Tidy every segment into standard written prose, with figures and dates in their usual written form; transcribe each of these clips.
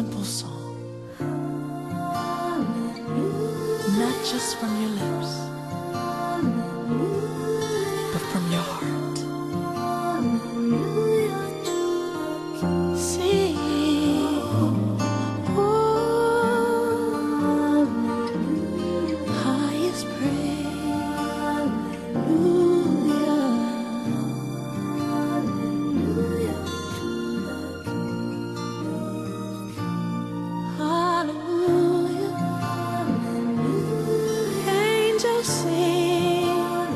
simple song, not just from your lips, but from your heart. Sing, oh, highest praise, hallelujah, hallelujah. Angels sing,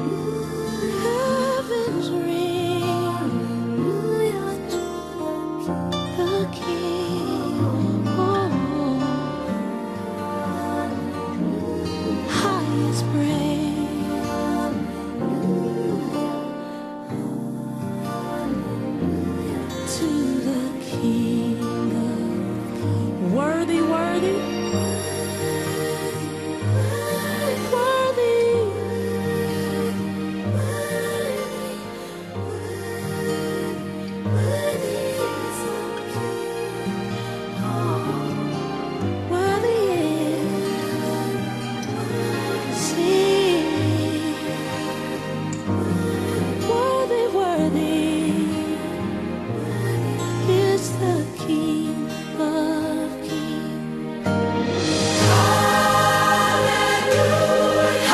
heavens ring, the King, oh, highest praise, to the King of worthy, worthy, worthy, worthy is, sing, worthy, worthy is the King of Kings. Hallelujah,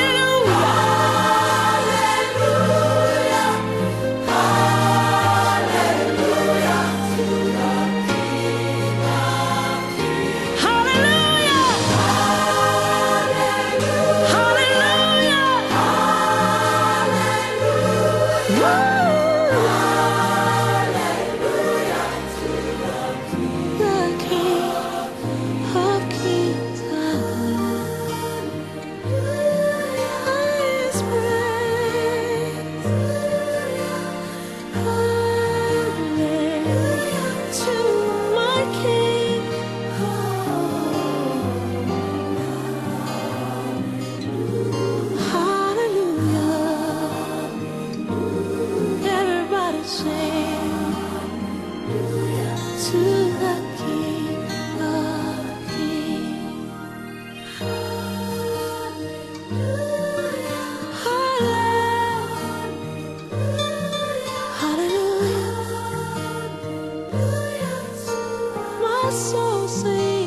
everybody sing to the King of Kings. Hallelujah, hallelujah. My soul sings.